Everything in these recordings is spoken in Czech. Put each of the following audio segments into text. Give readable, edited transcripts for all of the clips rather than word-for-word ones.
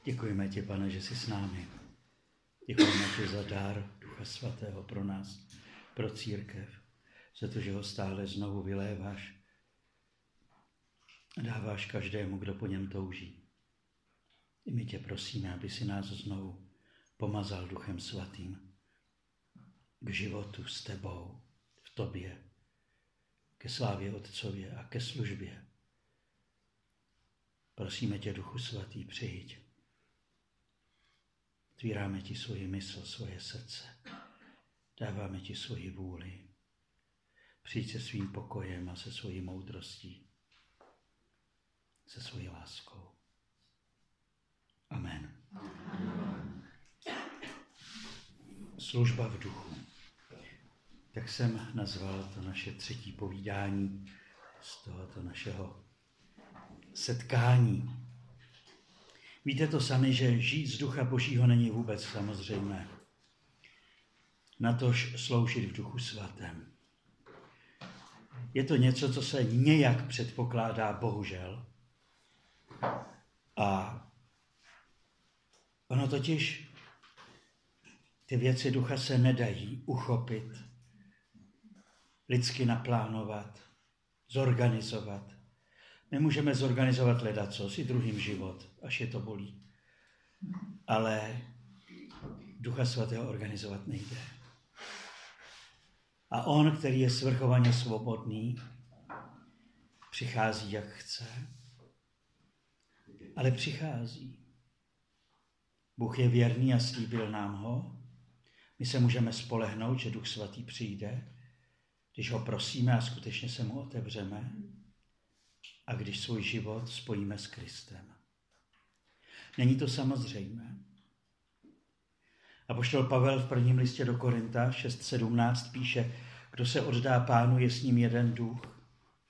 Děkujeme ti, Pane, že jsi s námi. Děkujeme ti za dar Ducha Svatého pro nás, pro církev, za to, že ho stále znovu vyléváš a dáváš každému, kdo po něm touží. I my tě prosíme, aby si nás znovu pomazal Duchem Svatým k životu s tebou, v tobě, ke slávě Otcově a ke službě. Prosíme tě, Duchu Svatý, přijď. Otvíráme ti svoji mysl, svoje srdce. Dáváme ti svoji vůli. Přijď se svým pokojem a se svojí moudrostí. Se svojí láskou. Amen. Služba v duchu. Tak jsem nazval to naše třetí povídání z tohoto našeho setkání. Víte to sami, že žít z ducha Božího není vůbec samozřejmé. Natož sloužit v Duchu Svatém. Je to něco, co se nějak předpokládá, bohužel. A ono totiž, ty věci ducha se nedají uchopit, lidsky naplánovat, zorganizovat. My můžeme zorganizovat ledacos i druhým život, až je to bolí. Ale Ducha Svatého organizovat nejde. A on, který je svrchovaně svobodný, přichází, jak chce, ale přichází. Bůh je věrný a slíbil nám ho. My se můžeme spolehnout, že Duch Svatý přijde, když ho prosíme a skutečně se mu otevřeme a když svůj život spojíme s Kristem. Není to samozřejmé. Apoštol Pavel v prvním listě do Korinta 6:17 píše, kdo se oddá Pánu, je s ním jeden duch.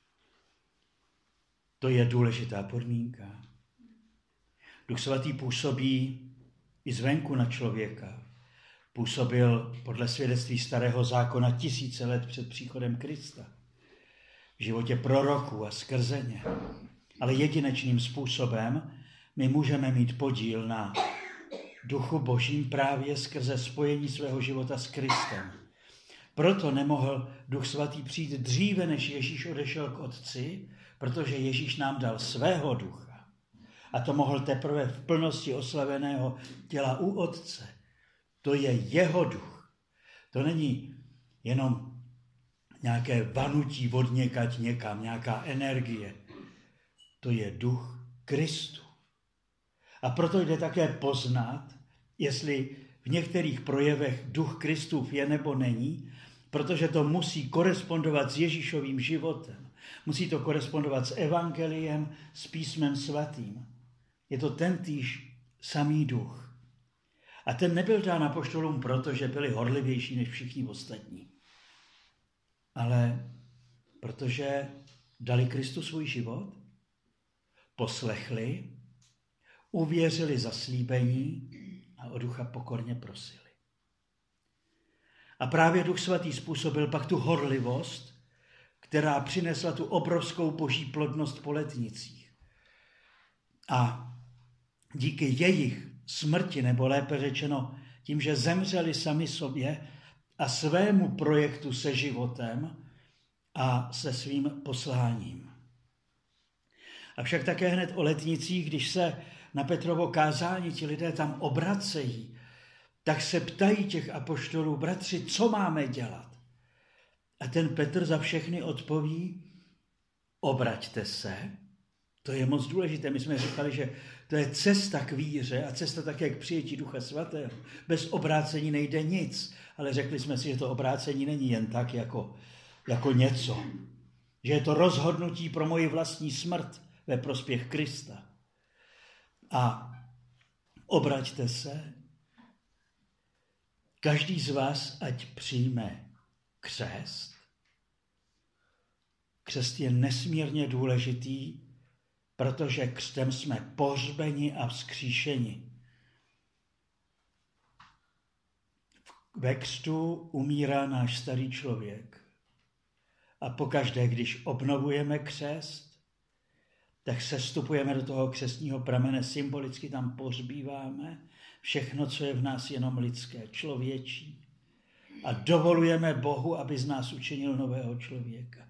To je důležitá podmínka. Duch Svatý působí i zvenku na člověka. Působil podle svědectví Starého zákona 1000 let před příchodem Krista. V životě proroků a skrze ně. Ale jedinečným způsobem my můžeme mít podíl na Duchu Božím právě skrze spojení svého života s Kristem. Proto nemohl Duch Svatý přijít dříve, než Ježíš odešel k Otci, protože Ježíš nám dal svého ducha. A to mohl teprve v plnosti oslaveného těla u Otce. To je jeho duch. To není jenom nějaké vanutí odněkať někam, nějaká energie. To je duch Kristu. A proto jde také poznat, jestli v některých projevech duch Kristův je nebo není, protože to musí korespondovat s Ježíšovým životem. Musí to korespondovat s evangeliem, s písmem svatým. Je to tentýž samý duch. A ten nebyl dán apoštolům proto, že byli horlivější než všichni ostatní. Ale protože dali Kristu svůj život, poslechli, uvěřili zaslíbení a o ducha pokorně prosili. A právě Duch Svatý způsobil pak tu horlivost, která přinesla tu obrovskou boží plodnost po letnicích. A díky jejich smrti, nebo lépe řečeno tím, že zemřeli sami sobě a svému projektu se životem a se svým posláním. Avšak také hned o letnicích, když se na Petrovo kázání ti lidé tam obracejí, tak se ptají těch apoštolů, bratři, co máme dělat? A ten Petr za všechny odpoví, obraťte se. To je moc důležité. My jsme říkali, že to je cesta k víře a cesta také k přijetí Ducha Svatého. Bez obrácení nejde nic, ale řekli jsme si, že to obrácení není jen tak jako něco. Že je to rozhodnutí pro moji vlastní smrt ve prospěch Krista. A obraťte se, každý z vás, ať přijme křest. Křest je nesmírně důležitý, protože křtem jsme pohřbeni a vzkříšeni. Ve křtu umírá náš starý člověk. A pokaždé, když obnovujeme křest, tak sestupujeme do toho křestního pramene, symbolicky tam pohřbíváme všechno, co je v nás jenom lidské, člověčí. A dovolujeme Bohu, aby z nás učinil nového člověka.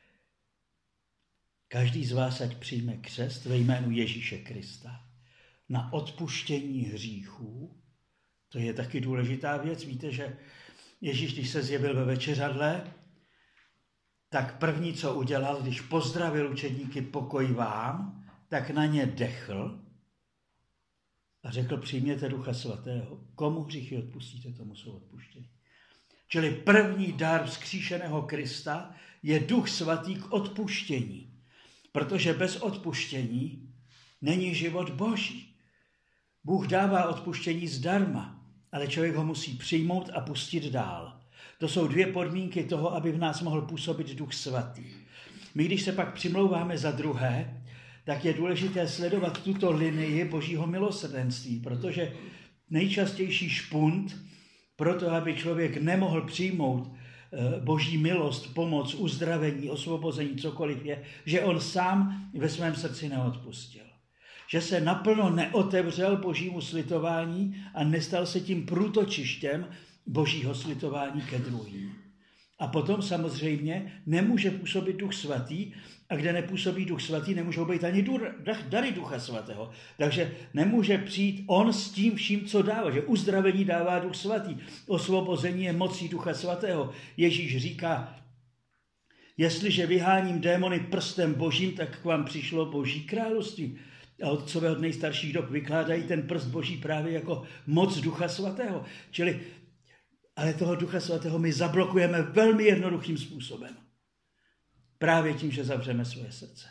Každý z vás ať přijme křest ve jménu Ježíše Krista na odpuštění hříchů. To je taky důležitá věc. Víte, že Ježíš, když se zjevil ve večeřadle, tak první, co udělal, když pozdravil učedníky pokoj vám, tak na ně dechl a řekl, přijměte Ducha Svatého. Komu hříchy odpustíte, tomu jsou odpuštěny. Čili první dar vzkříšeného Krista je Duch Svatý k odpuštění. Protože bez odpuštění není život Boží. Bůh dává odpuštění zdarma, ale člověk ho musí přijmout a pustit dál. To jsou dvě podmínky toho, aby v nás mohl působit Duch Svatý. My, když se pak přimlouváme za druhé, tak je důležité sledovat tuto linii Božího milosrdenství, protože nejčastější špunt pro to, aby člověk nemohl přijmout Boží milost, pomoc, uzdravení, osvobození, cokoliv je, že on sám ve svém srdci neodpustil. Že se naplno neotevřel Božímu slitování a nestal se tím průtočištěm Božího slitování ke druhým. A potom samozřejmě nemůže působit Duch Svatý, a kde nepůsobí Duch Svatý, nemůžou být ani dary Ducha Svatého. Takže nemůže přijít on s tím vším, co dává. Že uzdravení dává Duch Svatý, osvobození je mocí Ducha Svatého. Ježíš říká, jestliže vyháním démony prstem Božím, tak k vám přišlo Boží království. A otcové od nejstarších dob vykládají ten prst Boží právě jako moc Ducha Svatého. Čili, ale toho Ducha Svatého my zablokujeme velmi jednoduchým způsobem. Právě tím, že zavřeme svoje srdce.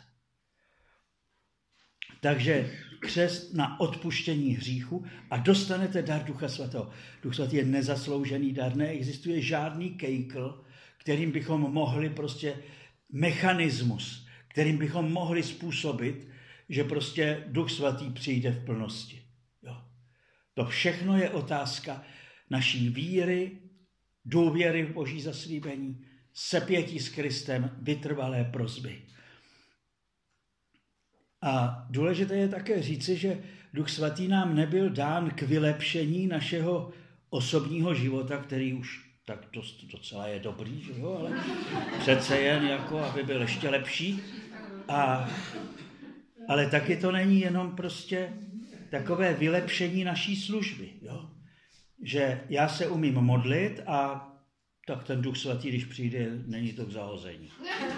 Takže křest na odpuštění hříchu a dostanete dar Ducha Svatého. Duch Svatý je nezasloužený dar, neexistuje žádný kejkl, kterým bychom mohli mechanismus, kterým bychom mohli způsobit, že Duch Svatý přijde v plnosti. Jo. To všechno je otázka naší víry, důvěry v Boží zaslíbení, sepětí s Kristem, vytrvalé prosby. A důležité je také říci, že Duch Svatý nám nebyl dán k vylepšení našeho osobního života, který už tak docela je dobrý, že jo? Ale přece jen jako, aby byl ještě lepší. Ale taky to není jenom takové vylepšení naší služby. Jo? Že já se umím modlit a tak ten Duch Svatý, když přijde, není to k zahození.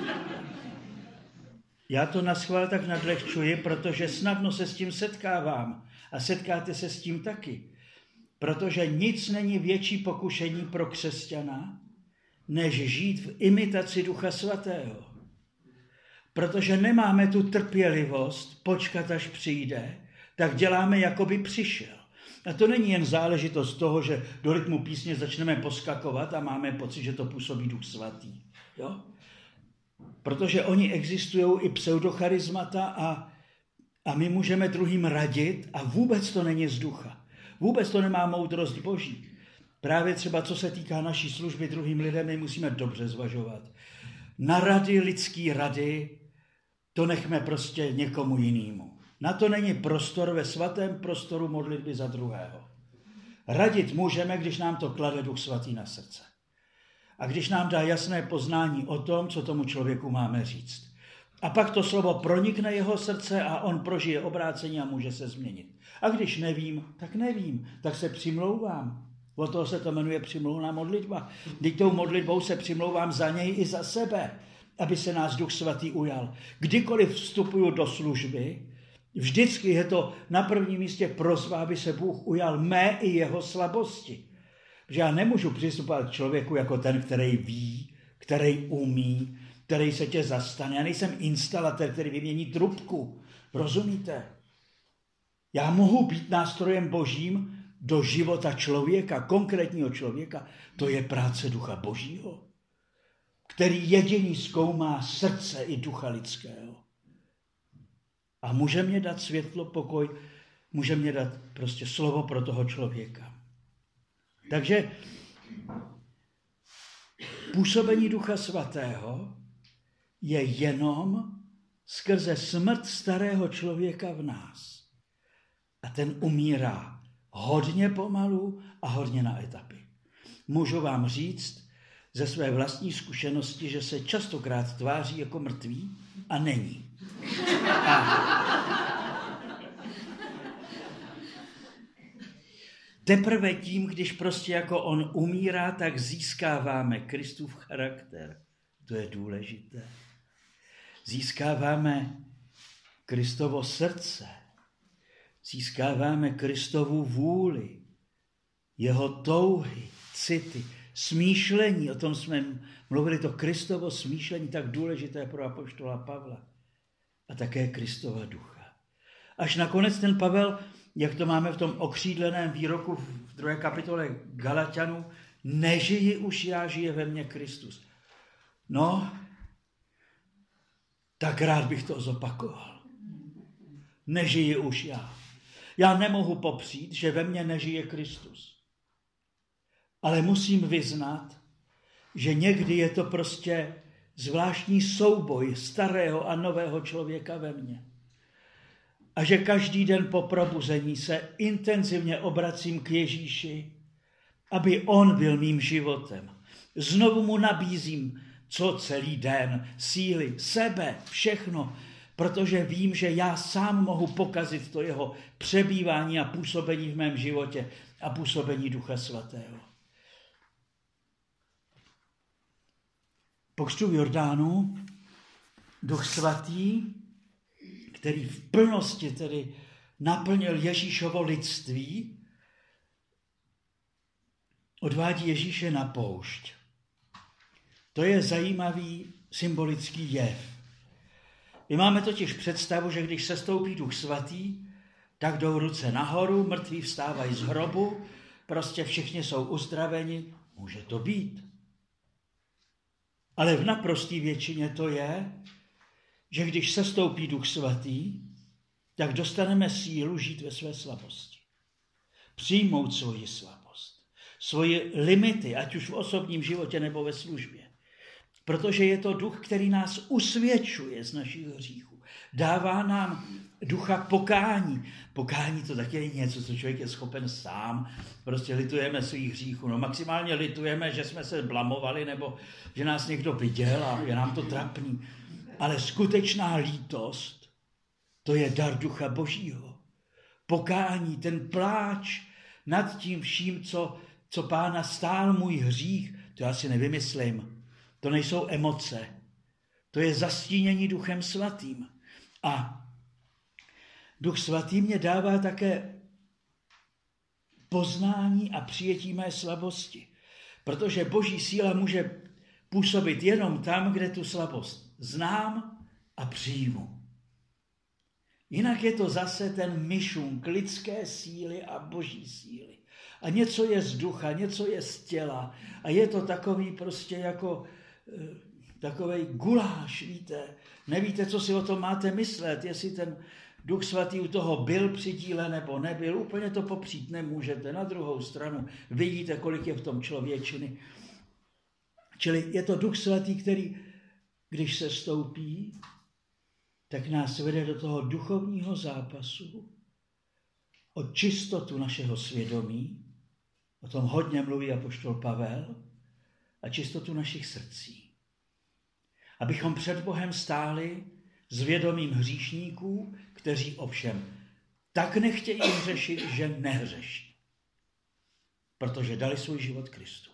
Já to naschvál tak nadlehčuji, protože snadno se s tím setkávám. A setkáte se s tím taky. Protože nic není větší pokušení pro křesťana, než žít v imitaci Ducha Svatého. Protože nemáme tu trpělivost počkat, až přijde, tak děláme, jako by přišel. A to není jen záležitost toho, že do rytmu písně začneme poskakovat a máme pocit, že to působí Duch Svatý. Jo? Protože oni existují i pseudocharizmata a my můžeme druhým radit a vůbec to není z ducha. Vůbec to nemá moudrost Boží. Právě třeba co se týká naší služby druhým lidem, my musíme dobře zvažovat. Na rady, lidský rady, to nechme někomu jinému. Na to není prostor ve svatém prostoru modlitby za druhého. Radit můžeme, když nám to klade Duch Svatý na srdce. A když nám dá jasné poznání o tom, co tomu člověku máme říct. A pak to slovo pronikne jeho srdce a on prožije obrácení a může se změnit. A když nevím, tak se přimlouvám. O toho se to jmenuje přimlouvaná modlitba. Když tou modlitbou se přimlouvám za něj i za sebe, aby se nás Duch Svatý ujal. Kdykoliv vstupuju do služby, vždycky je to na prvním místě prosba, aby se Bůh ujal mé i jeho slabosti. Protože já nemůžu přistupovat k člověku jako ten, který ví, který umí, který se tě zastane. Já nejsem instalatér, který vymění trubku. Rozumíte? Já mohu být nástrojem Božím do života člověka, konkrétního člověka. To je práce Ducha Božího, který jediný zkoumá srdce i ducha lidského. A může mě dát světlo, pokoj, může mě dát slovo pro toho člověka. Takže působení Ducha Svatého je jenom skrze smrt starého člověka v nás. A ten umírá hodně pomalu a hodně na etapy. Můžu vám říct ze své vlastní zkušenosti, že se častokrát tváří jako mrtvý a není. Teprve tím, když prostě jako on umírá, tak získáváme Kristův charakter. To je důležité. Získáváme Kristovo srdce. Získáváme Kristovu vůli. Jeho touhy, city, smýšlení. O tom jsme mluvili, to Kristovo smýšlení, tak důležité pro apoštola Pavla. A také Kristova ducha. Až nakonec ten Pavel, jak to máme v tom okřídleném výroku v 2. kapitole Galatianů, nežiji už já, žije ve mně Kristus. No, tak rád bych to zopakoval. Nežiji už já. Já nemohu popřít, že ve mně nežije Kristus. Ale musím vyznat, že někdy je to prostě zvláštní souboj starého a nového člověka ve mně. A že každý den po probuzení se intenzivně obracím k Ježíši, aby on byl mým životem. Znovu mu nabízím, co celý den, síly, sebe, všechno, protože vím, že já sám mohu pokazit to jeho přebývání a působení v mém životě a působení Ducha Svatého. Po křtu v Jordánu Duch Svatý, který v plnosti tedy naplnil Ježíšovo lidství, odvádí Ježíše na poušť. To je zajímavý symbolický jev. My máme totiž představu, že když sestoupí Duch Svatý, tak jdou ruce nahoru, mrtví vstávají z hrobu, prostě všichni jsou uzdraveni. Může to být. Ale v naprosté většině to je, že když sestoupí Duch Svatý, tak dostaneme sílu žít ve své slabosti. Přijmout svoji slabost, svoje limity, ať už v osobním životě nebo ve službě. Protože je to duch, který nás usvědčuje z našich hříchů. Dává nám ducha pokání. Pokání to taky je něco, co člověk je schopen sám. Prostě litujeme svých hříchů. No maximálně litujeme, že jsme se blamovali nebo že nás někdo viděl a je nám to trapný. Ale skutečná lítost, to je dar Ducha Božího. Pokání, ten pláč nad tím vším, co Pána stál můj hřích, to já si nevymyslím. To nejsou emoce. To je zastínění Duchem Svatým. A Duch Svatý mě dává také poznání a přijetí mé slabosti. Protože Boží síla může působit jenom tam, kde tu slabost znám a přijmu. Jinak je to zase ten myšunk lidské síly a Boží síly. A něco je z ducha, něco je z těla. A je to takový prostě jako takovej guláš, víte. Nevíte, co si o tom máte myslet, jestli ten Duch Svatý u toho byl při díle nebo nebyl. Úplně to popřít nemůžete. Na druhou stranu vidíte, kolik je v tom člověčiny. Čili je to Duch Svatý, který, když se stoupí, tak nás vede do toho duchovního zápasu o čistotu našeho svědomí, o tom hodně mluví apoštol Pavel, a čistotu našich srdcí. Abychom před Bohem stáli s vědomím hříšníků, kteří ovšem tak nechtějí hřešit, že nehřeší. Protože dali svůj život Kristu.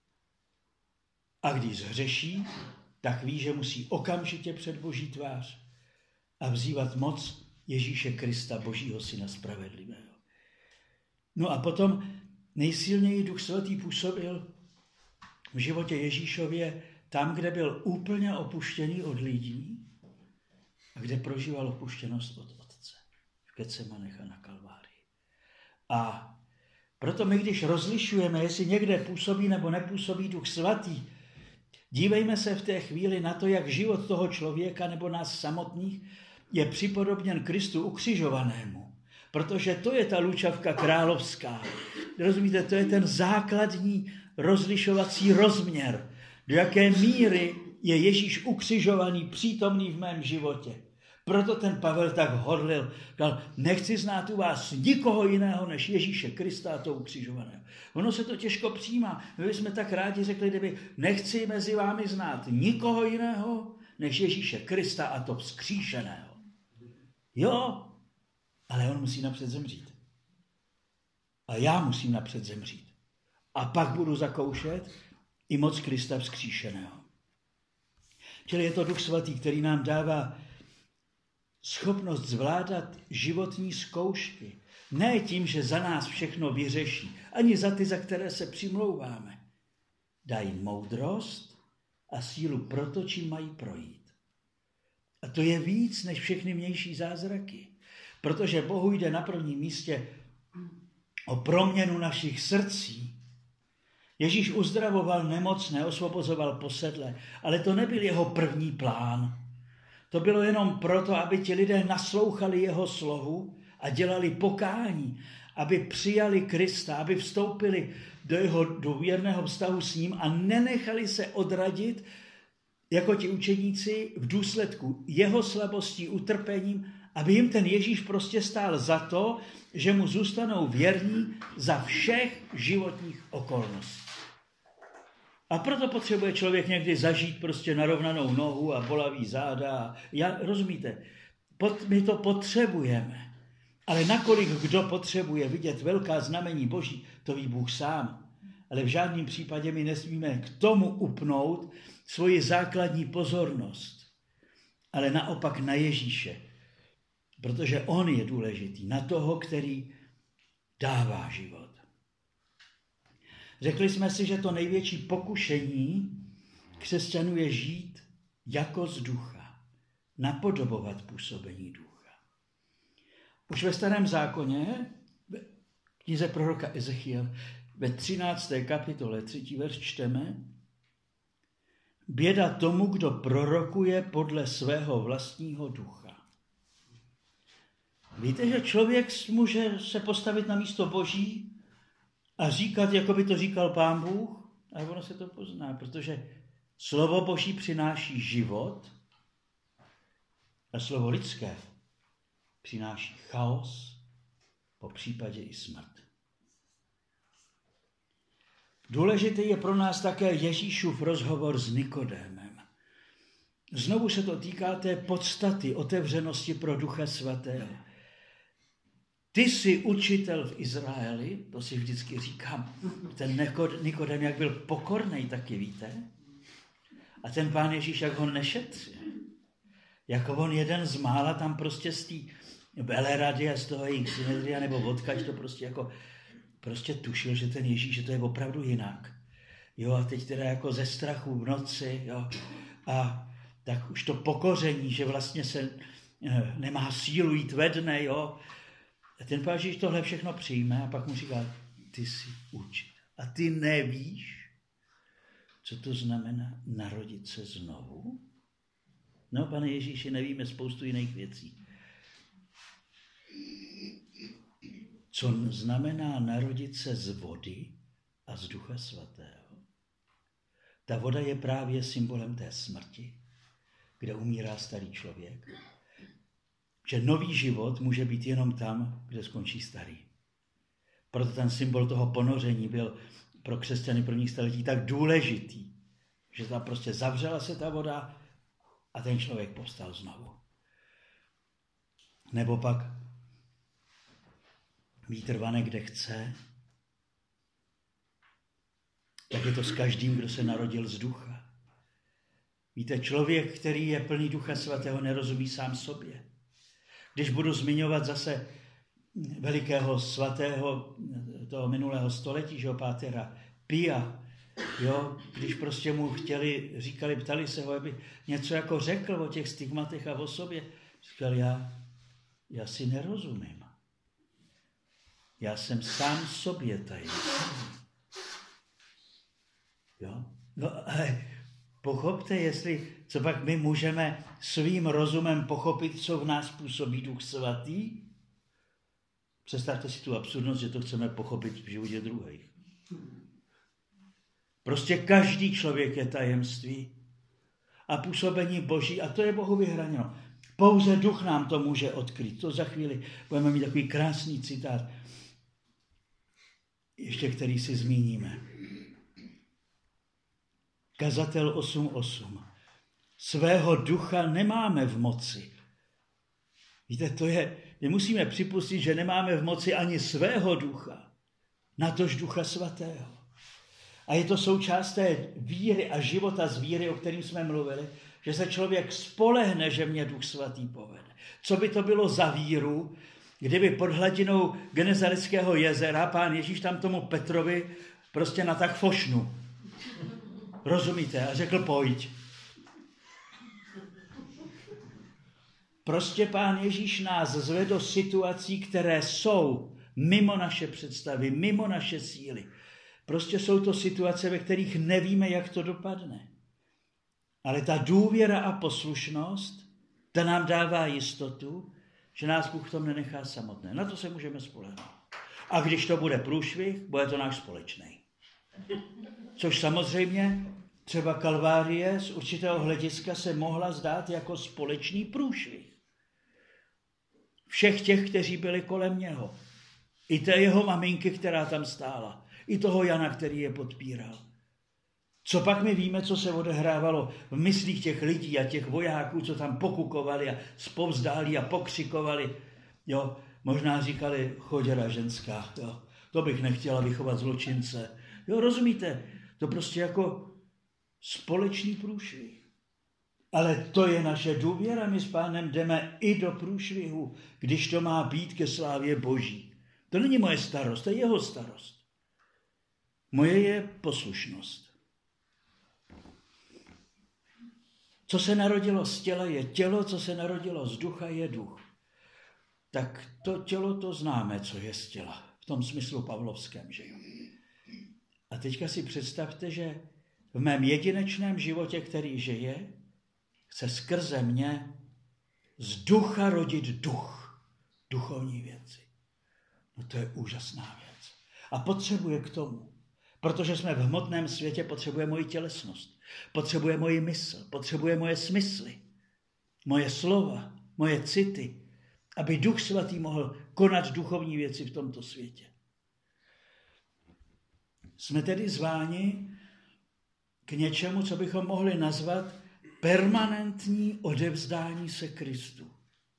A když zhřeší, tak ví, že musí okamžitě před Boží tvář a vzývat moc Ježíše Krista, Božího Syna spravedlivého. No a potom nejsilněji Duch Svatý působil v životě Ježíšově tam, kde byl úplně opuštěný od lidí a kde prožíval opuštěnost od Otce. V Getsemanech a na Kalvárii. A proto my, když rozlišujeme, jestli někde působí nebo nepůsobí Duch Svatý, dívejme se v té chvíli na to, jak život toho člověka nebo nás samotných je připodobněn Kristu ukřižovanému. Protože to je ta lučavka královská. Rozumíte, to je ten základní rozlišovací rozměr. Do jaké míry je Ježíš ukřižovaný, přítomný v mém životě. Proto ten Pavel tak hodlil, říkal, nechci znát u vás nikoho jiného než Ježíše Krista a toho ukřižovaného. Ono se to těžko přijímá. My bychom tak rádi řekli, kdyby nechci mezi vámi znát nikoho jiného než Ježíše Krista a to vzkříšeného. Jo, ale on musí napřed zemřít. A já musím napřed zemřít. A pak budu zakoušet i moc Krista vzkříšeného. Čili je to Duch Svatý, který nám dává schopnost zvládat životní zkoušky. Ne tím, že za nás všechno vyřeší, ani za ty, za které se přimlouváme. Dají moudrost a sílu pro to, čím mají projít. A to je víc než všechny vnější zázraky. Protože Bohu jde na prvním místě o proměnu našich srdcí. Ježíš uzdravoval nemocné, osvobozoval posedlé, ale to nebyl jeho první plán. To bylo jenom proto, aby ti lidé naslouchali jeho slovu a dělali pokání, aby přijali Krista, aby vstoupili do jeho důvěrného vztahu s ním a nenechali se odradit jako ti učeníci v důsledku jeho slabostí, utrpením, aby jim ten Ježíš prostě stál za to, že mu zůstanou věrní za všech životních okolností. A proto potřebuje člověk někdy zažít prostě narovnanou nohu a bolavý záda. Rozumíte? My to potřebujeme. Ale nakolik kdo potřebuje vidět velká znamení Boží, to ví Bůh sám. Ale v žádném případě my nesmíme k tomu upnout svoji základní pozornost. Ale naopak na Ježíše. Protože on je důležitý. Na toho, který dává život. Řekli jsme si, že to největší pokušení křesťanů je žít jako z ducha. Napodobovat působení ducha. Už ve Starém zákoně, v knize proroka Ezechiel, ve 13. kapitole 3. verš čteme: Běda tomu, kdo prorokuje podle svého vlastního ducha. Víte, že člověk může se postavit na místo Boží a říkat, jako by to říkal Pán Bůh, a ono se to pozná, protože slovo Boží přináší život a slovo lidské přináší chaos, po případě i smrt. Důležitý je pro nás také Ježíšův rozhovor s Nikodémem. Znovu se to týká té podstaty otevřenosti pro Ducha Svatého. Ty jsi učitel v Izraeli, to si vždycky říkám, ten Nikodém, jak byl pokornej, taky víte? A ten Pán Ježíš, jak ho nešetřil. Jako on jeden z mála tam prostě z té Velerady a z toho jejich synedria nebo odkaď to prostě jako tušil, že ten Ježíš, že to je opravdu jinak. Jo, a teď teda jako ze strachu v noci, jo, a tak už to pokoření, že vlastně se nemá sílu jít ve dne, jo. A ten Pán Ježíš tohle všechno přijme a pak mu říká, ty jsi učitel. A ty nevíš, co to znamená narodit se znovu? No, pane Ježíši, nevíme spoustu jiných věcí. Co znamená narodit se z vody a z Ducha Svatého? Ta voda je právě symbolem té smrti, kde umírá starý člověk. Že nový život může být jenom tam, kde skončí starý. Proto ten symbol toho ponoření byl pro křesťany prvních staletí tak důležitý, že tam prostě zavřela se ta voda a ten člověk povstal znovu. Nebo pak vítr vane, kde chce, tak je to s každým, kdo se narodil z ducha. Víte, člověk, který je plný Ducha Svatého, nerozumí sám sobě. Když budu zmiňovat zase velikého svatého toho minulého století, že Pátera Pia, jo, když prostě mu říkali, ptali se ho, aby něco jako řekl o těch stigmatech a o sobě, říkal, já si nerozumím. Já jsem sám sobě tajný. Jo? No, ale pochopte, co pak my můžeme svým rozumem pochopit, co v nás působí Duch Svatý. Představte si tu absurdnost, že to chceme pochopit v životě druhých. Prostě každý člověk je tajemství a působení Boží, a to je Bohu vyhraněno. Pouze duch nám to může odkryt. To za chvíli budeme mít takový krásný citát, ještě který si zmíníme. Kazatel 8.8. Svého ducha nemáme v moci. Víte, my musíme připustit, že nemáme v moci ani svého ducha, natož Ducha Svatého. A je to součást té víry a života z víry, o kterým jsme mluvili, že se člověk spolehne, že mě Duch Svatý povede. Co by to bylo za víru, kdyby pod hladinou Genezareckého jezera Pán Ježíš tam tomu Petrovi prostě natáhl fošnu. Rozumíte? A řekl, pojď. Prostě Pán Ježíš nás zve do situací, které jsou mimo naše představy, mimo naše síly. Prostě jsou to situace, ve kterých nevíme, jak to dopadne. Ale ta důvěra a poslušnost, ta nám dává jistotu, že nás Bůh v tom nenechá samotné. Na to se můžeme spolehnout. A když to bude průšvih, bude to náš společný. Což samozřejmě třeba Kalvárie z určitého hlediska se mohla zdát jako společný průšvih. Všech těch, kteří byli kolem něho. I té jeho maminky, která tam stála. I toho Jana, který je podpíral. Co pak my víme, co se odehrávalo v myslích těch lidí a těch vojáků, co tam pokukovali a zpovzdálí a pokřikovali. Jo, možná říkali, choděra ženská, jo, to bych nechtěla vychovat zločince. Jo, rozumíte? To prostě jako společný průšvih. Ale to je naše důvěra, my s Pánem jdeme i do průšvihu, když to má být ke slávě Boží. To není moje starost, to je jeho starost. Moje je poslušnost. Co se narodilo z těla, je tělo, co se narodilo z ducha, je duch. Tak to tělo to známe, co je z těla. V tom smyslu pavlovském, že jo. A teďka si představte, že v mém jedinečném životě, který žije, chce skrze mě z ducha rodit duch. Duchovní věci. No to je úžasná věc. A potřebuje k tomu, protože jsme v hmotném světě, potřebuje moji tělesnost, potřebuje moji mysl, potřebuje moje smysly, moje slova, moje city, aby Duch Svatý mohl konat duchovní věci v tomto světě. Jsme tedy zváni k něčemu, co bychom mohli nazvat permanentní odevzdání se Kristu.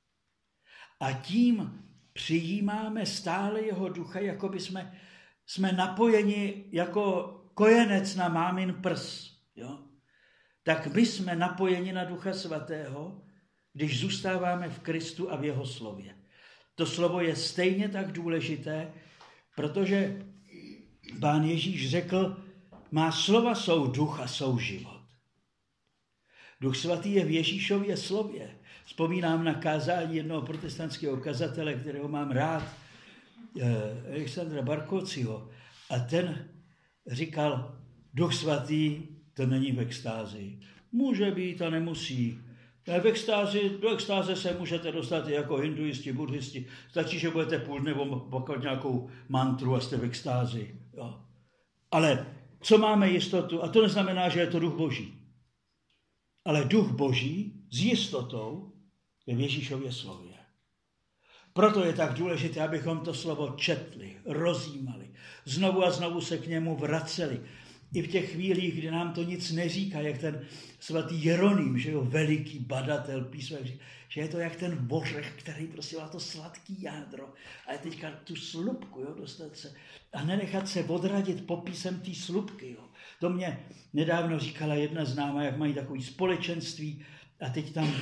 A tím přijímáme stále jeho ducha, jako by jsme napojeni jako kojenec na mámin prs. Jo? Tak my jsme napojeni na Ducha Svatého, když zůstáváme v Kristu a v jeho slově. To slovo je stejně tak důležité, protože Pán Ježíš řekl, má slova jsou duch a jsou život. Duch Svatý je v Ježíšově slově. Vzpomínám na kázání jednoho protestantského kazatele, kterého mám rád, Alexandra Barkociho. A ten říkal, Duch Svatý to není v extázi. Může být a nemusí. Do extáze se můžete dostat i jako hinduisti, buddhisti. Stačí, že budete půl dne opakovat nějakou mantru a jste v extázi. Jo. Ale co máme jistotu? A to neznamená, že je to Duch Boží. Ale Duch Boží s jistotou je v Ježíšově slově. Proto je tak důležité, abychom to slovo četli, rozjímali, znovu a znovu se k němu vraceli. I v těch chvílích, kdy nám to nic neříká, jak ten svatý Jeroným, že jo, veliký badatel písma, že je to jak ten bořech, který prostě má to sladký jádro. A teďka tu slupku, jo, dostat se a nenechat se odradit popisem té slupky. Jo. To mě nedávno říkala jedna známá, jak mají takový společenství a teď tam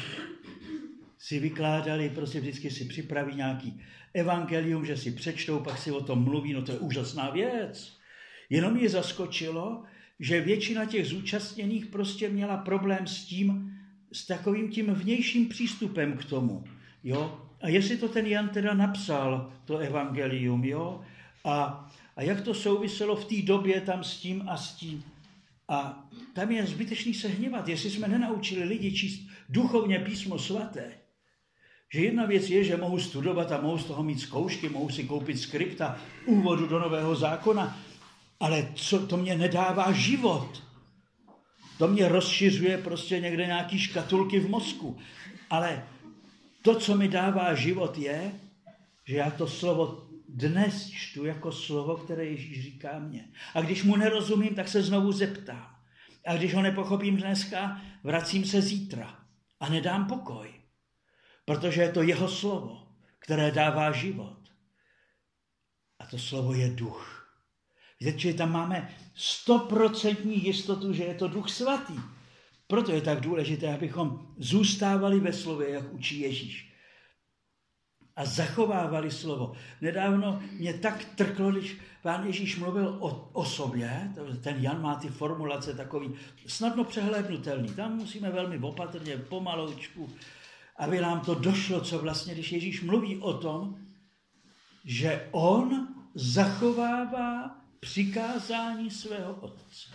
si vykládali, prostě vždycky si připraví nějaký evangelium, že si přečtou, pak si o tom mluví, no to je úžasná věc. Jenom je zaskočilo, že většina těch zúčastněných prostě měla problém s takovým tím vnějším přístupem k tomu. Jo? A jestli to ten Jan teda napsal, to evangelium, jo? A jak to souviselo v té době tam s tím a s tím. A tam je zbytečný se hněvat, jestli jsme nenaučili lidi číst duchovně písmo svaté. Že jedna věc je, že mohu studovat a mohu z toho mít zkoušky, mohu si koupit skripta, úvodu do Nového zákona, ale to mě nedává život. To mě rozšiřuje prostě někde nějaký škatulky v mozku. Ale to, co mi dává život, je, že já to slovo dnes čtu jako slovo, které Ježíš říká mně. A když mu nerozumím, tak se znovu zeptám. A když ho nepochopím dneska, vracím se zítra a nedám pokoj. Protože je to jeho slovo, které dává život. A to slovo je duch. Víte, že tam máme 100% jistotu, že je to Duch Svatý. Proto je tak důležité, abychom zůstávali ve slově, jak učí Ježíš. A zachovávali slovo. Nedávno mě tak trklo, když Pán Ježíš mluvil o sobě, ten Jan má ty formulace takový snadno přehlédnutelný. Tam musíme velmi opatrně, pomaloučku, aby nám to došlo, co vlastně, když Ježíš mluví o tom, že on zachovává přikázání svého Otce.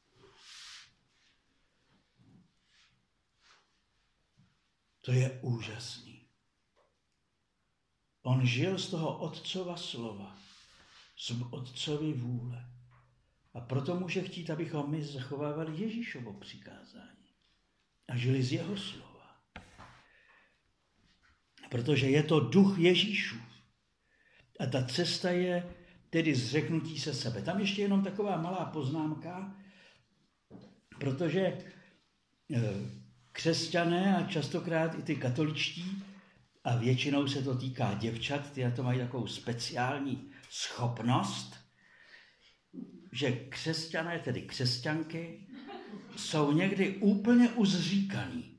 To je úžasný. On žil z toho Otcova slova, z Otcovy vůle. A proto může chtít, abychom my zachovávali Ježíšovo přikázání a žili z jeho slova. Protože je to duch Ježíšův. A ta cesta je tedy zřeknutí se sebe. Tam ještě jenom taková malá poznámka, protože křesťané a častokrát i ty katoličtí, a většinou se to týká děvčat, ty na to mají takovou speciální schopnost, že křesťané, tedy křesťanky, jsou někdy úplně uzříkaný.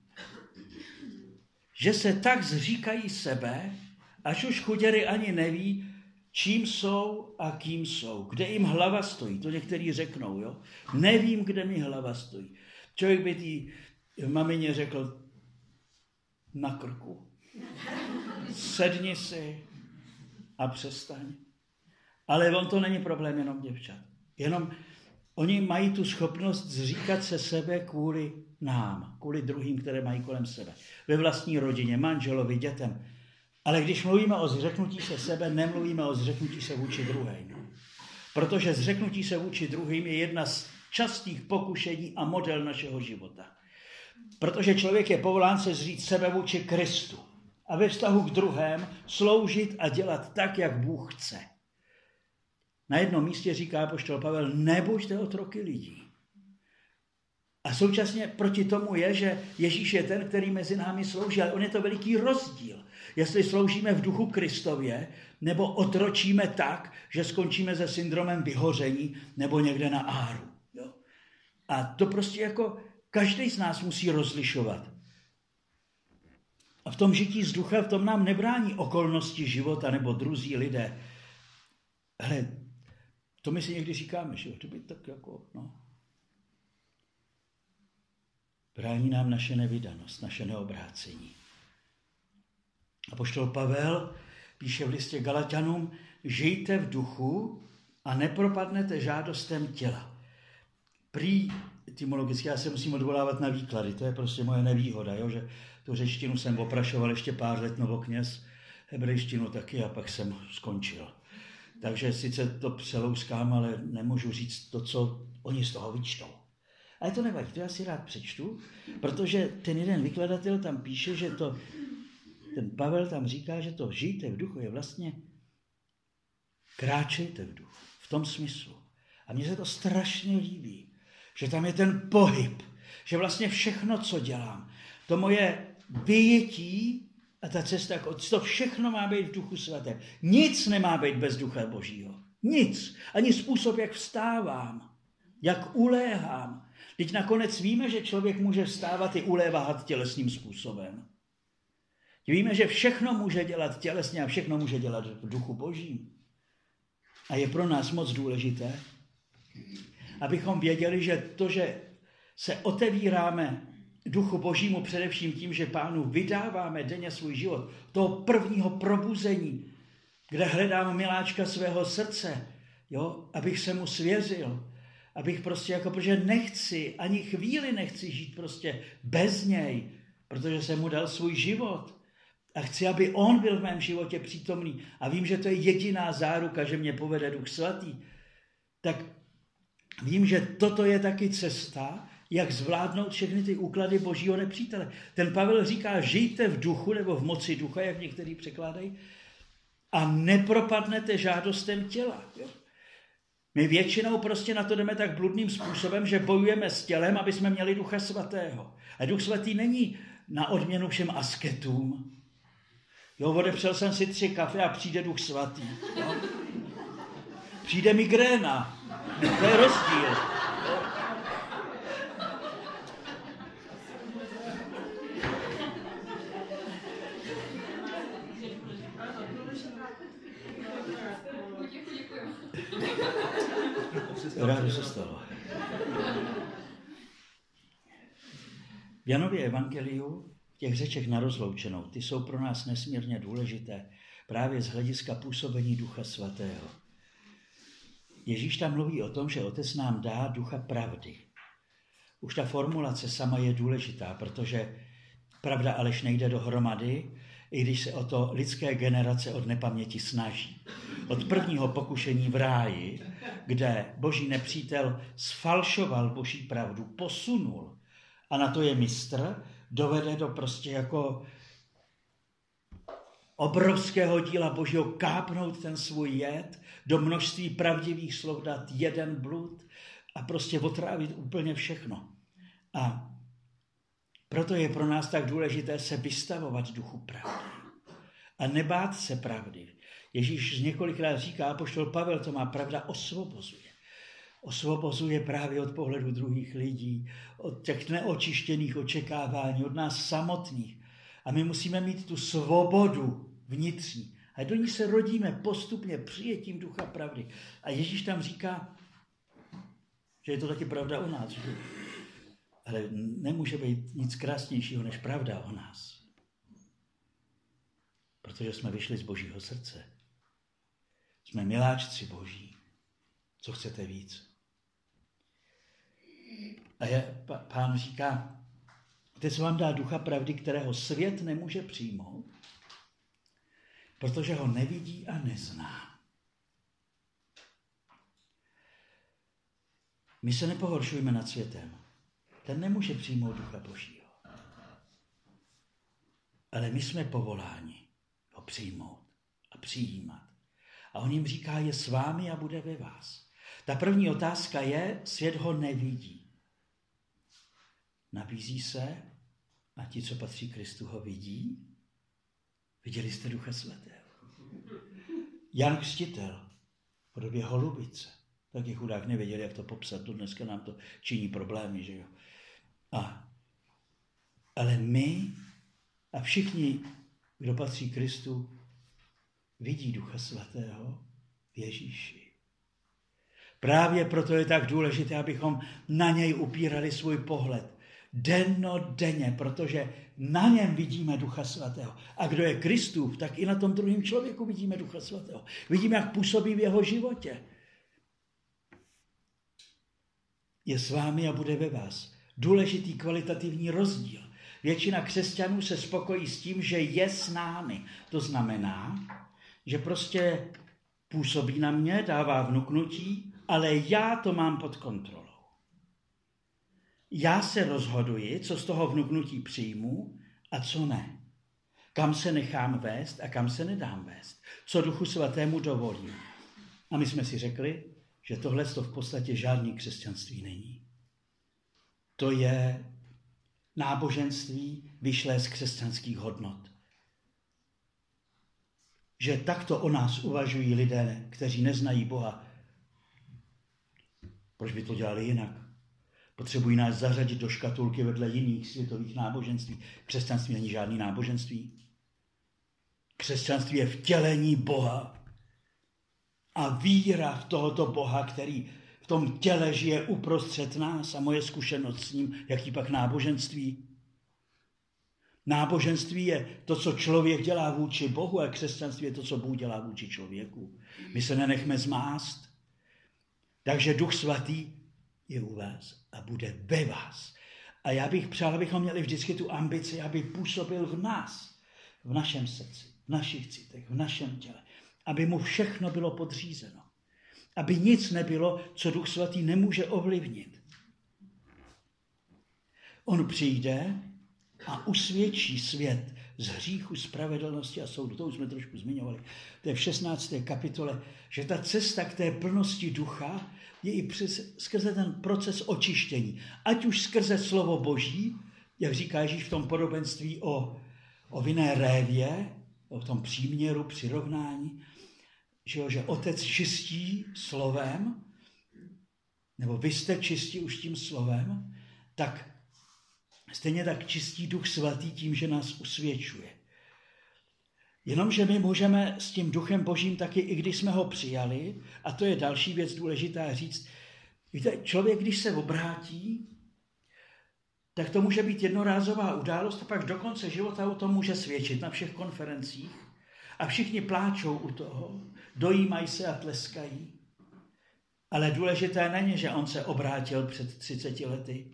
Že se tak zříkají sebe, až už chuděry ani neví, čím jsou a kým jsou. Kde jim hlava stojí, to někteří řeknou, jo? Nevím, kde mi hlava stojí. Člověk by té mamině řekl na krku. Sedni si a přestaň. Ale on to není problém jenom děvčat. Jenom oni mají tu schopnost zříkat se sebe kvůli nám, kvůli druhým, které mají kolem sebe. Ve vlastní rodině, manželovi, dětem. Ale když mluvíme o zřeknutí se sebe, nemluvíme o zřeknutí se vůči druhým. Protože zřeknutí se vůči druhým je jedna z častých pokušení a model našeho života. Protože člověk je povolán se zřít sebe vůči Kristu. A ve vztahu k druhém sloužit a dělat tak, jak Bůh chce. Na jednom místě říká apoštol Pavel, nebuďte otroky lidí. A současně proti tomu je, že Ježíš je ten, který mezi námi slouží, ale on je to veliký rozdíl. Jestli sloužíme v duchu Kristově, nebo otročíme tak, že skončíme se syndromem vyhoření, nebo někde na áru. Jo? A to prostě jako každý z nás musí rozlišovat. A v tom žití z ducha, v tom nám nebrání okolnosti života nebo druzí lidé. Hele, to my si někdy říkáme, že to by tak jako, no. Brání nám naše nevydanost, naše neobrácení. Apoštol Pavel píše v listě Galatianům, žijte v duchu a nepropadnete žádostem těla. Prý etymologicky, já se musím odvolávat na výklady, to je prostě moje nevýhoda, jo, že tu řečtinu jsem oprašoval ještě pár let novokněz, hebrejštinu taky a pak jsem skončil. Takže sice to přelouskám, ale nemůžu říct to, co oni z toho vyčtou. Ale to nevadí, to já si rád přečtu, protože ten jeden vykladatel tam píše, že to, ten Pavel tam říká, že to žijte v duchu je vlastně kráčejte v duchu, v tom smyslu. A mně se to strašně líbí, že tam je ten pohyb, že vlastně všechno, co dělám, to moje vyjetí a ta cesta k Otci, to všechno má být v duchu svatém. Nic nemá být bez ducha Božího. Nic. Ani způsob, jak vstávám, jak uléhám. Teď nakonec víme, že člověk může vstávat i ulévat tělesným způsobem. Víme, že všechno může dělat tělesně a všechno může dělat v duchu Božím. A je pro nás moc důležité, abychom věděli, že to, že se otevíráme duchu Božímu především tím, že Pánu vydáváme denně svůj život, toho prvního probuzení, kde hledám miláčka svého srdce, jo, abych se mu svěřil, abych prostě jako, protože nechci, ani chvíli nechci žít prostě bez něj, protože jsem mu dal svůj život a chci, aby on byl v mém životě přítomný a vím, že to je jediná záruka, že mě povede Duch Svatý, tak vím, že toto je taky cesta, jak zvládnout všechny ty úklady božího nepřítele. Ten Pavel říká, žijte v duchu nebo v moci ducha, jak někteří překládají, a nepropadnete žádostem těla. Jo? My většinou prostě na to jdeme tak bludným způsobem, že bojujeme s tělem, aby jsme měli Ducha Svatého. A Duch Svatý není na odměnu všem asketům. Jo, odepřel jsem si 3 kafe a přijde Duch Svatý. Jo? Přijde migréna. To je rozdíl. Rádo se stalo. V Janově evangeliu, v těch řečech na rozloučenou, ty jsou pro nás nesmírně důležité právě z hlediska působení Ducha Svatého. Ježíš tam mluví o tom, že Otec nám dá Ducha pravdy. Už ta formulace sama je důležitá, protože pravda aleš nejde dohromady, i když se o to lidské generace od nepaměti snaží. Od prvního pokušení v ráji, kde boží nepřítel sfalšoval boží pravdu, posunul, a na to je mistr, dovede do prostě jako obrovského díla božího kápnout ten svůj jed, do množství pravdivých slov dát jeden blud a prostě otrávit úplně všechno. A proto je pro nás tak důležité se vystavovat duchu pravdy a nebát se pravdy. Ježíš několikrát říká, apoštol Pavel, to má pravda osvobozuje. Osvobozuje právě od pohledu druhých lidí, od těch neočištěných očekávání, od nás samotných. A my musíme mít tu svobodu vnitřní. A do ní se rodíme postupně přijetím ducha pravdy. A Ježíš tam říká, že je to taky pravda o nás. Že? Ale nemůže být nic krásnějšího než pravda o nás. Protože jsme vyšli z božího srdce. Jsme miláčci boží. Co chcete víc? A Pán říká, Otec vám dá ducha pravdy, kterého svět nemůže přijmout, protože ho nevidí a nezná. My se nepohoršujeme nad světem. Ten nemůže přijmout ducha božího. Ale my jsme povoláni ho přijmout a přijímat. A on jim říká, je s vámi a bude ve vás. Ta první otázka je, svět ho nevidí. Nabízí se, a ti, co patří Kristu, ho vidí. Viděli jste Ducha Svatého. Jan Křtitel v podobě holubice. Taky chudák nevěděl, jak to popsat. To dneska nám to činí problémy, že jo. Ale my a všichni, kdo patří Kristu, vidí Ducha Svatého v Ježíši. Právě proto je tak důležité, abychom na něj upírali svůj pohled. Dennodenně, protože na něm vidíme Ducha Svatého. A kdo je Kristův, tak i na tom druhém člověku vidíme Ducha Svatého. Vidíme, jak působí v jeho životě. Je s vámi a bude ve vás. Důležitý kvalitativní rozdíl. Většina křesťanů se spokojí s tím, že je s námi. To znamená, že prostě působí na mě, dává vnuknutí, ale já to mám pod kontrolou. Já se rozhoduji, co z toho vnuknutí přijmu a co ne. Kam se nechám vést a kam se nedám vést. Co Duchu Svatému dovolím. A my jsme si řekli, že tohle to v podstatě žádný křesťanství není. To je náboženství vyšlé z křesťanských hodnot. Že takto o nás uvažují lidé, kteří neznají Boha. Proč by to dělali jinak? Potřebují nás zařadit do škatulky vedle jiných světových náboženství. Křesťanství není žádný náboženství. Křesťanství je vtělení Boha. A víra v tohoto Boha, který v tom těle žije uprostřed nás, a moje zkušenost s ním, jaký pak náboženství. Náboženství je to, co člověk dělá vůči Bohu, a křesťanství je to, co Bůh dělá vůči člověku. My se nenechme zmást. Takže Duch Svatý je u vás a bude ve vás. A já bych přál, abychom měli vždycky tu ambici, aby působil v nás, v našem srdci, v našich citech, v našem těle. Aby mu všechno bylo podřízeno. Aby nic nebylo, co Duch Svatý nemůže ovlivnit. On přijde a usvědčí svět z hříchu, spravedlnosti a soudu. To už jsme trošku zmiňovali. To je v 16. kapitole, že ta cesta k té plnosti ducha je i skrze ten proces očištění. Ať už skrze slovo Boží, jak říká Ježíš v tom podobenství o vinné révě, o tom příměru, přirovnání, že otec čistí slovem, nebo vy jste čistí už tím slovem, tak stejně tak čistí Duch Svatý tím, že nás usvědčuje. Jenomže my můžeme s tím Duchem Božím taky, i když jsme ho přijali, a to je další věc důležitá říct, víte, člověk, když se obrátí, tak to může být jednorázová událost a pak do konce života o tom může svědčit na všech konferencích a všichni pláčou u toho, dojímají se a tleskají. Ale důležité není, že on se obrátil před 30 lety,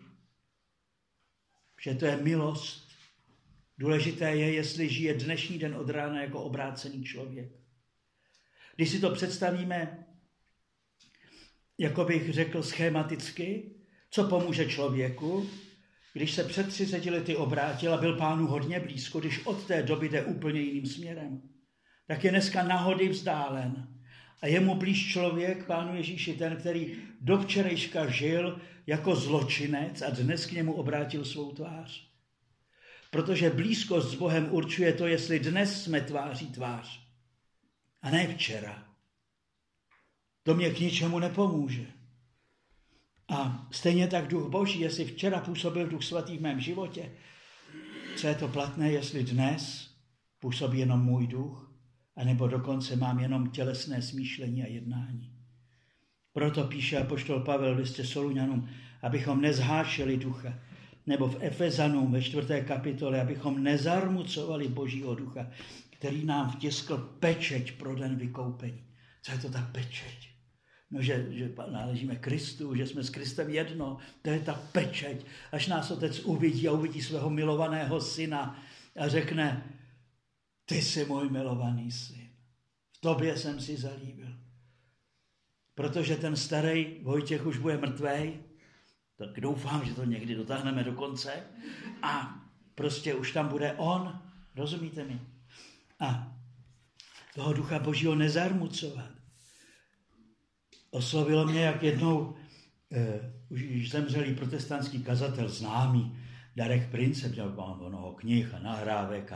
že to je milost. Důležité je, jestli žije dnešní den od rána jako obrácený člověk. Když si to představíme, jako bych řekl schematicky, co pomůže člověku, když se před 30 lety obrátil a byl Pánu hodně blízko, když od té doby jde úplně jiným směrem, tak je dneska nahody vzdálen. A je mu blíž člověk, Pánu Ježíši, ten, který do včerejška žil jako zločinec a dnes k němu obrátil svou tvář. Protože blízkost s Bohem určuje to, jestli dnes jsme tváří tvář a ne včera. To mě k ničemu nepomůže. A stejně tak Duch Boží, jestli včera působil Duch Svatý v mém životě, co je to platné, jestli dnes působí jenom můj duch, anebo dokonce mám jenom tělesné smýšlení a jednání. Proto píše apoštol Pavel v listě Solunianům, abychom nezhášili ducha, nebo v Efezanům ve 4. kapitole, abychom nezarmucovali Božího ducha, který nám vtiskl pečeť pro den vykoupení. Co je to ta pečeť? No, že náležíme Kristu, že jsme s Kristem jedno, to je ta pečeť. Až nás Otec uvidí a uvidí svého milovaného syna a řekne, ty jsi můj milovaný syn, v tobě jsem si zalíbil. Protože ten starý Vojtěch už bude mrtvej, tak doufám, že to někdy dotáhneme do konce a prostě už tam bude on, rozumíte mi? A toho Ducha Božího nezarmucovat. Oslovilo mě, jak jednou už zemřelý protestantský kazatel známý, Darek Prince, měl mnoho knih a nahrávek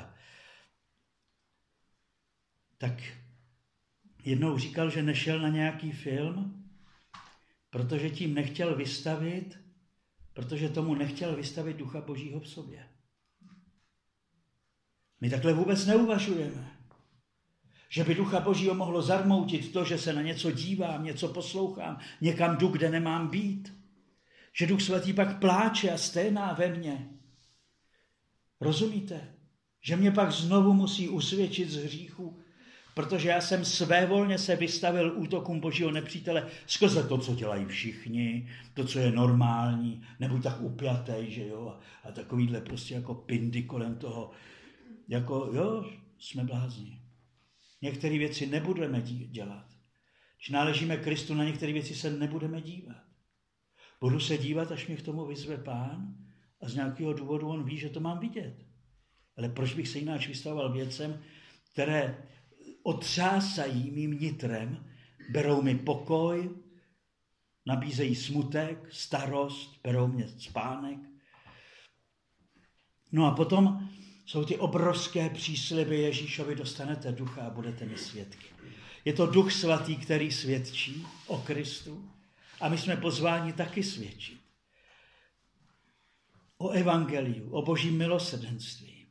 tak jednou říkal, že nešel na nějaký film, protože tím nechtěl vystavit, protože tomu nechtěl vystavit Ducha Božího v sobě. My takhle vůbec neuvažujeme. Že by Ducha Božího mohlo zarmoutit to, že se na něco dívám, něco poslouchám, někam jdu, kde nemám být. Že Duch Svatý pak pláče a sténá ve mně. Rozumíte? Že mě pak znovu musí usvědčit z hříchu, protože já jsem svévolně se vystavil útokům Božího nepřítele skrze to, co dělají všichni, to, co je normální, nebuď tak upjatej, že jo, a takovýhle prostě jako pindy kolem toho, jako jo, jsme blázni. Některé věci nebudeme dělat. Když náležíme Kristu, na některé věci se nebudeme dívat. Budu se dívat, až mě k tomu vyzve Pán a z nějakého důvodu on ví, že to mám vidět. Ale proč bych se jináč vystavoval věcem, které otřásají mým nitrem, berou mi pokoj, nabízejí smutek, starost, berou mě spánek. No a potom jsou ty obrovské přísliby Ježíšovi, dostanete ducha a budete mi svědky. Je to Duch Svatý, který svědčí o Kristu a my jsme pozváni taky svědčit. O evangeliu, o Božím milosrdenství.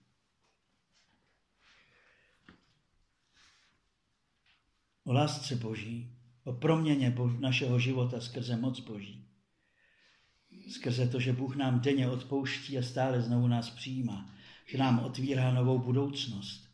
O lásce Boží, o proměně našeho života skrze moc Boží. Skrze to, že Bůh nám denně odpouští a stále znovu nás přijímá. Že nám otvírá novou budoucnost.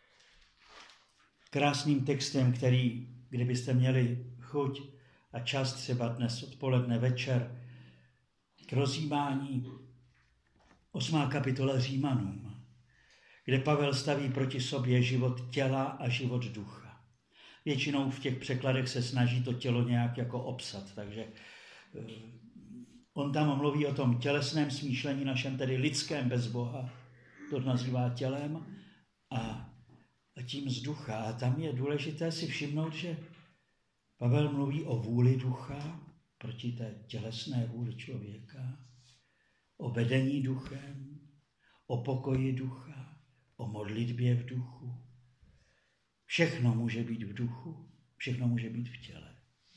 Krásným textem, který, kdybyste měli chuť a čas třeba dnes odpoledne, večer, k rozjímání 8. kapitola Římanům, kde Pavel staví proti sobě život těla a život ducha. Většinou v těch překladech se snaží to tělo nějak jako obsat, takže On tam mluví o tom tělesném smýšlení našem, tedy lidském bez Boha. To nazývá tělem a tím z ducha. A tam je důležité si všimnout, že Pavel mluví o vůli ducha proti té tělesné vůli člověka, o vedení duchem, o pokoji ducha, o modlitbě v duchu. Všechno může být v duchu, všechno může být v těle.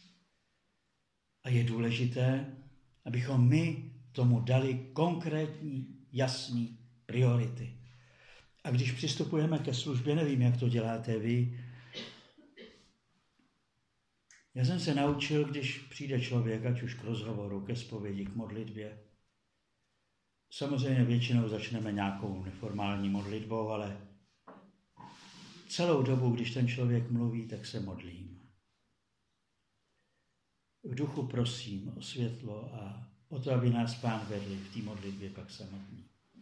A je důležité, abychom my tomu dali konkrétní, jasný priority. A když přistupujeme ke službě, nevím, jak to děláte vy, já jsem se naučil, když přijde člověk, ať už k rozhovoru, ke zpovědi, k modlitbě. Samozřejmě většinou začneme nějakou neformální modlitbou, ale celou dobu, když ten člověk mluví, tak se modlím. V duchu prosím o světlo a o to, aby nás Pán vedl v té modlitbě pak samotný.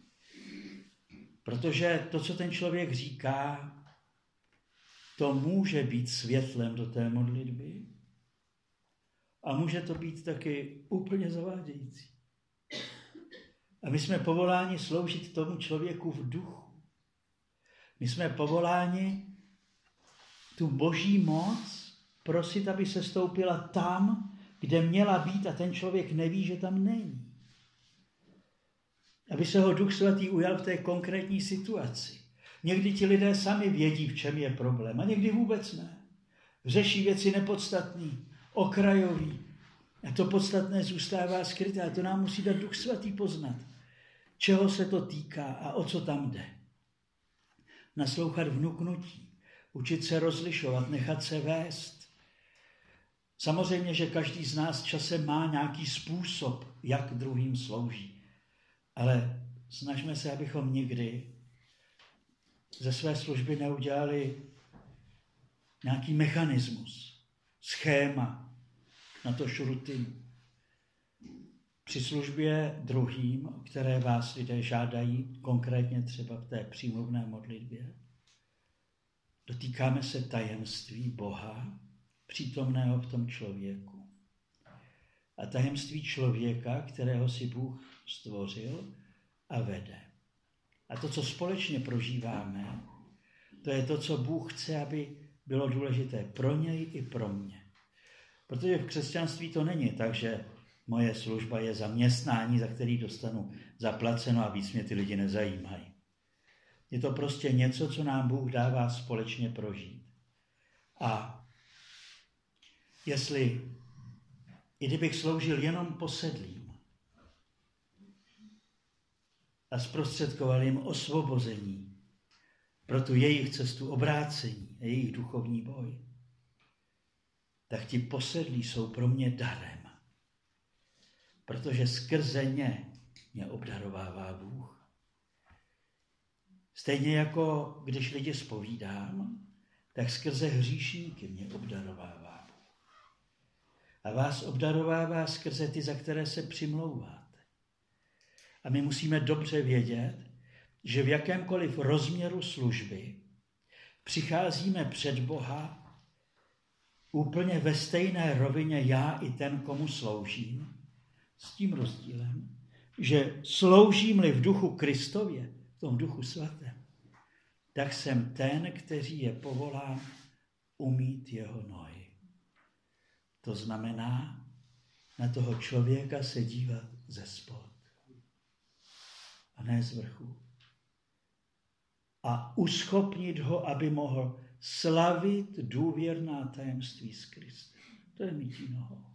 Protože to, co ten člověk říká, to může být světlem do té modlitby a může to být taky úplně zavádějící. A my jsme povoláni sloužit tomu člověku v duchu. My jsme povoláni tu boží moc prosit, aby se stoupila tam, kde měla být a ten člověk neví, že tam není. Aby se ho Duch Svatý ujal v té konkrétní situaci. Někdy ti lidé sami vědí, v čem je problém, a někdy vůbec ne. Řeší věci nepodstatné, okrajové. A to podstatné zůstává skryté. A to nám musí dát Duch Svatý poznat, čeho se to týká a o co tam jde. Naslouchat vnuknutí, učit se rozlišovat, nechat se vést. Samozřejmě, že každý z nás časem má nějaký způsob, jak druhým slouží. Ale snažme se, abychom nikdy ze své služby neudělali nějaký mechanismus, schéma, na to rutinu. Při službě druhým, o které vás lidé žádají, konkrétně třeba v té přímluvné modlitbě, dotýkáme se tajemství Boha, přítomného v tom člověku. A tajemství člověka, kterého si Bůh stvořil a vede. A to, co společně prožíváme, to je to, co Bůh chce, aby bylo důležité pro něj i pro mě. Protože v křesťanství to není tak, že moje služba je zaměstnání, za který dostanu zaplaceno a víc mě ty lidi nezajímají. Je to prostě něco, co nám Bůh dává společně prožít. A i kdybych sloužil jenom posedlým a zprostředkoval jim osvobození pro tu jejich cestu obrácení a jejich duchovní boj, tak ti posedlí jsou pro mě darem, protože skrze ně mě obdarovává Bůh. Stejně jako když lidi zpovídám, tak skrze hříšníky mě obdarovává Bůh. A vás obdarovává skrze ty, za které se přimlouváte. A my musíme dobře vědět, že v jakémkoliv rozměru služby přicházíme před Boha úplně ve stejné rovině já i ten, komu sloužím, s tím rozdílem, že sloužím-li v duchu Kristově, v tom duchu svatém, tak jsem ten, který je povolán umýt jeho nohy. To znamená na toho člověka se dívat ze spod a ne z vrchu. A uschopnit ho, aby mohl slavit důvěrná tajemství s Kristem. To je mytí nohou.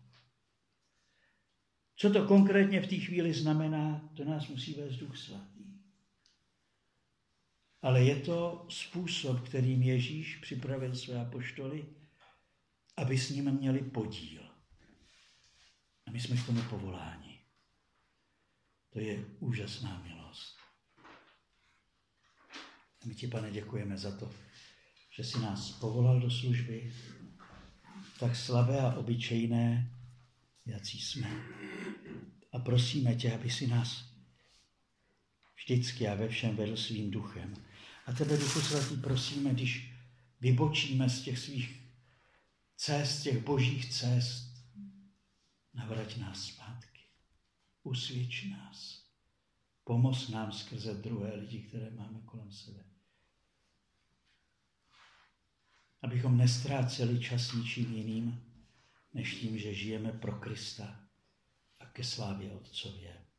Co to konkrétně v té chvíli znamená, to nás musí vést Duch Svatý. Ale je to způsob, kterým Ježíš připravil své apoštoly, aby s ním měli podíl. A my jsme k tomu povoláni. To je úžasná milost. A my ti, Pane, děkujeme za to, že jsi nás povolal do služby, tak slabé a obyčejné, jací jsme. A prosíme tě, aby si nás vždycky a ve všem vedl svým duchem. A tebe, Duchu Svatý, prosíme, když vybočíme z těch svých cest, těch božích cest, navrať nás zpátky. usvědč nás. Pomoz nám skrze druhé lidi, které máme kolem sebe. Abychom nestráceli čas ničím jiným, než tím, že žijeme pro Krista a ke slávě Otcově.